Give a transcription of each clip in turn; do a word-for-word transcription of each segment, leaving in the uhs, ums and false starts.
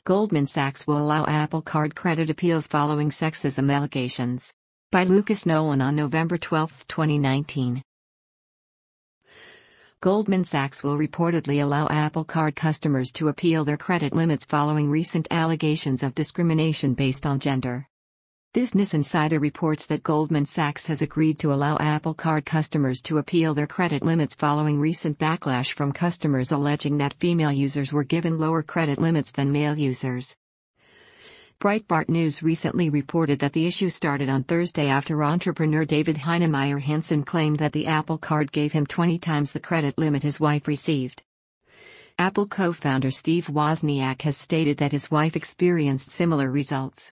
Goldman Sachs will allow Apple Card credit appeals following sexism allegations. By Lucas Nolan on November twelfth, twenty nineteen. Goldman Sachs will reportedly allow Apple Card customers to appeal their credit limits following recent allegations of discrimination based on gender. Business Insider reports that Goldman Sachs has agreed to allow Apple Card customers to appeal their credit limits following recent backlash from customers alleging that female users were given lower credit limits than male users. Breitbart News recently reported that the issue started on Thursday after entrepreneur David Heinemeier Hansson claimed that the Apple Card gave him twenty times the credit limit his wife received. Apple co-founder Steve Wozniak has stated that his wife experienced similar results.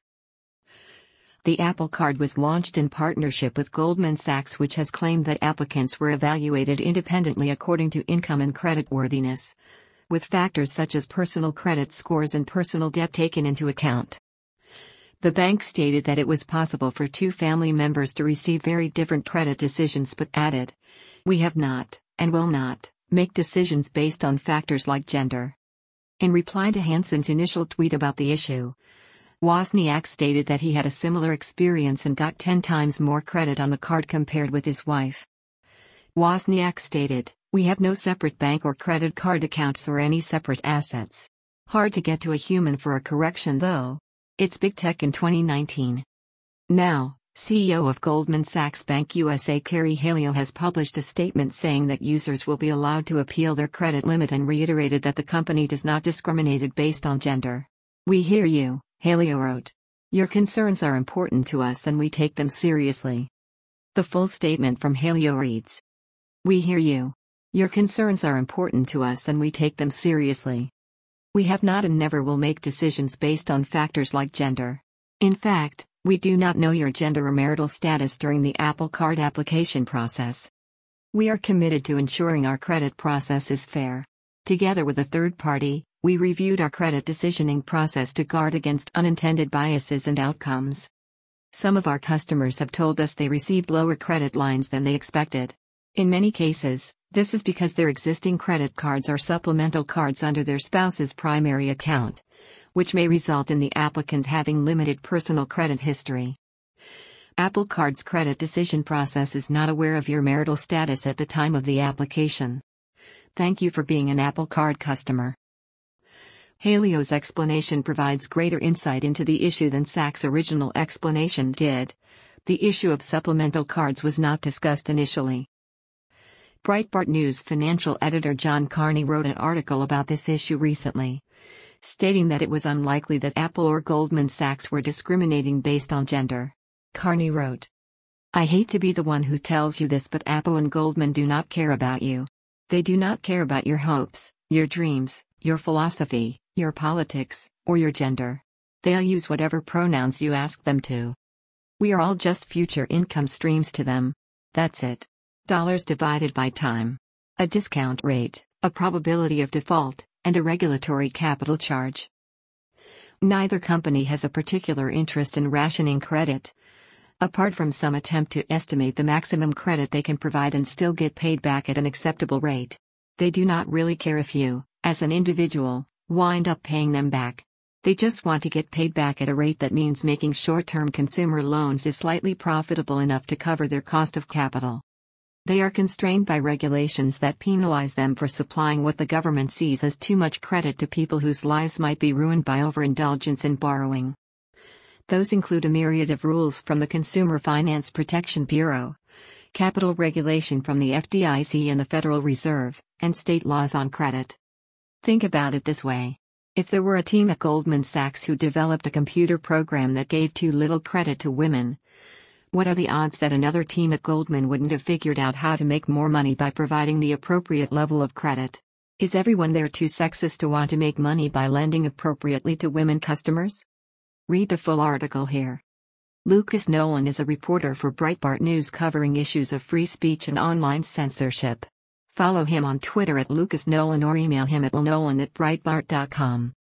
The Apple Card was launched in partnership with Goldman Sachs, which has claimed that applicants were evaluated independently according to income and creditworthiness, with factors such as personal credit scores and personal debt taken into account. The bank stated that it was possible for two family members to receive very different credit decisions but added, "We have not, and will not, make decisions based on factors like gender." In reply to Hansson's initial tweet about the issue, Wozniak stated that he had a similar experience and got ten times more credit on the card compared with his wife. Wozniak stated, "We have no separate bank or credit card accounts or any separate assets. Hard to get to a human for a correction though. It's big tech in twenty nineteen. Now, C E O of Goldman Sachs Bank U S A Kerry Halio has published a statement saying that users will be allowed to appeal their credit limit and reiterated that the company does not discriminate based on gender. "We hear you," Halio wrote. "Your concerns are important to us and we take them seriously." The full statement from Halio reads, "We hear you. Your concerns are important to us and we take them seriously. We have not and never will make decisions based on factors like gender. In fact, we do not know your gender or marital status during the Apple Card application process. We are committed to ensuring our credit process is fair. Together with a third party, we reviewed our credit decisioning process to guard against unintended biases and outcomes. Some of our customers have told us they received lower credit lines than they expected. In many cases, this is because their existing credit cards are supplemental cards under their spouse's primary account, which may result in the applicant having limited personal credit history. Apple Card's credit decision process is not aware of your marital status at the time of the application. Thank you for being an Apple Card customer." Halio's explanation provides greater insight into the issue than Sachs' original explanation did. The issue of supplemental cards was not discussed initially. Breitbart News financial editor John Carney wrote an article about this issue recently, stating that it was unlikely that Apple or Goldman Sachs were discriminating based on gender. Carney wrote, "I hate to be the one who tells you this, but Apple and Goldman do not care about you. They do not care about your hopes, your dreams, your philosophy, your politics, or your gender. They'll use whatever pronouns you ask them to. We are all just future income streams to them. That's it. Dollars divided by time. A discount rate, a probability of default, and a regulatory capital charge. Neither company has a particular interest in rationing credit. Apart from some attempt to estimate the maximum credit they can provide and still get paid back at an acceptable rate, they do not really care if you, as an individual, wind up paying them back. They just want to get paid back at a rate that means making short-term consumer loans is slightly profitable enough to cover their cost of capital. They are constrained by regulations that penalize them for supplying what the government sees as too much credit to people whose lives might be ruined by overindulgence in borrowing. Those include a myriad of rules from the Consumer Finance Protection Bureau, capital regulation from the F D I C and the Federal Reserve, and state laws on credit. Think about it this way. If there were a team at Goldman Sachs who developed a computer program that gave too little credit to women, what are the odds that another team at Goldman wouldn't have figured out how to make more money by providing the appropriate level of credit? Is everyone there too sexist to want to make money by lending appropriately to women customers? Read the full article here. Lucas Nolan is a reporter for Breitbart News covering issues of free speech and online censorship. Follow him on Twitter at Lucas Nolan or email him at lnolan at breitbart dot com.